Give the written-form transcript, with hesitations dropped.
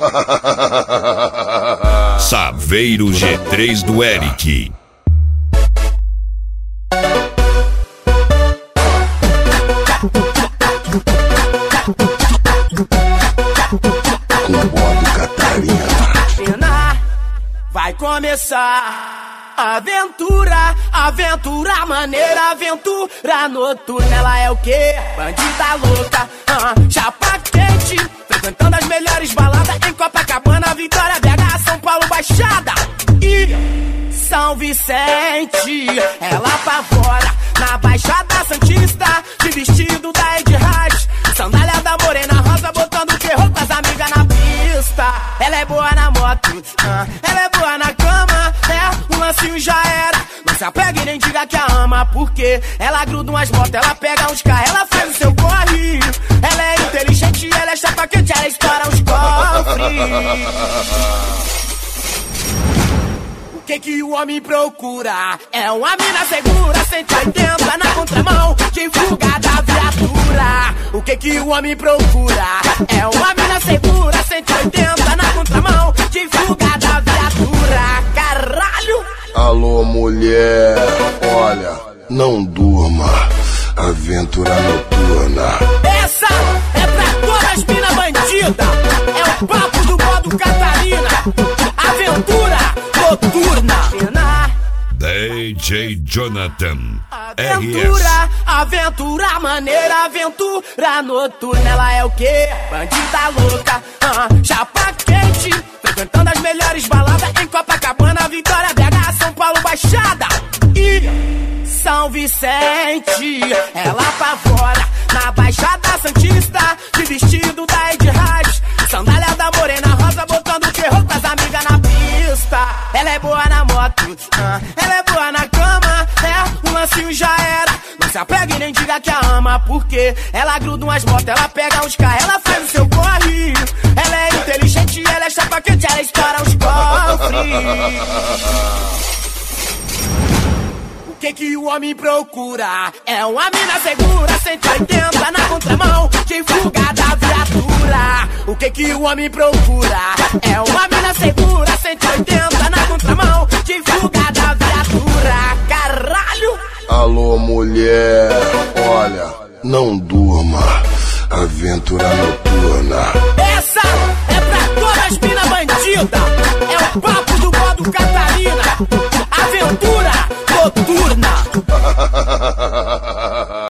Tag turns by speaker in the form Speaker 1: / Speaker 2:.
Speaker 1: Saveiro G3 do Eric.
Speaker 2: Com o modo Catarina.
Speaker 3: Vai começar aventura, aventura maneira, aventura noturna. Ela é o quê? Bandida louca, chapa quente, frequentando as melhores baladas em Copacabana, Vitória, BH, São Paulo, Baixada e São Vicente. Ela apavora na Baixada Santista, de vestido da Ed Hardy, sandália da Morena Rosa, botando terror com as amigas na pista. Ela é boa na moto, ela é boa na cama, um lancinho já era. Não se apega e nem diga que a ama, porque ela gruda umas motos, ela pega uns carros, ela faz o seu corre. Ela é inteligente, ela é chapa quente, ela estoura uns cofres. O que o homem procura? É uma mina segura, 180 na contramão, de fuga da viatura. O que o homem procura? É uma mina segura, 180 na contramão, de fuga da viatura. Caralho!
Speaker 2: Alô, mulher, olha, não durma, aventura noturna.
Speaker 3: Essa é pra todas as minas bandidas, é o papo do modo Catarina. Aventura noturna.
Speaker 1: DJ Jonathan
Speaker 3: Aventura, aventura maneira, aventura noturna. Ela é o quê? Bandida louca, chapa quente, frequentando as melhores baladas em Copacabana, Vitória, BH, São Paulo, Baixada e São Vicente. Ela apavora na Baixada Santista, de vestido da Ed Hardy, sandália da Morena Rosa, botando terror com as amigas na pista. Ela é boa na moto, ela é boa na cama, um lancinho já era. Não se apega e nem diga que a ama, porque ela gruda umas motos, ela pega uns carros, ela faz o seu corre. Ela é inteligente, ela é chapa quente, ela estoura os cofres. O que o homem procura? É uma mina segura, 180 na contramão, de fuga da viatura. O que o homem procura? É uma mina segura, 180 na contramão, de fuga da viatura. Caralho!
Speaker 2: Alô, mulher, olha, não durma, aventura noturna.
Speaker 3: Essa é pra todas as minas bandidas, é o papo do modo Catarina. Aventura noturna.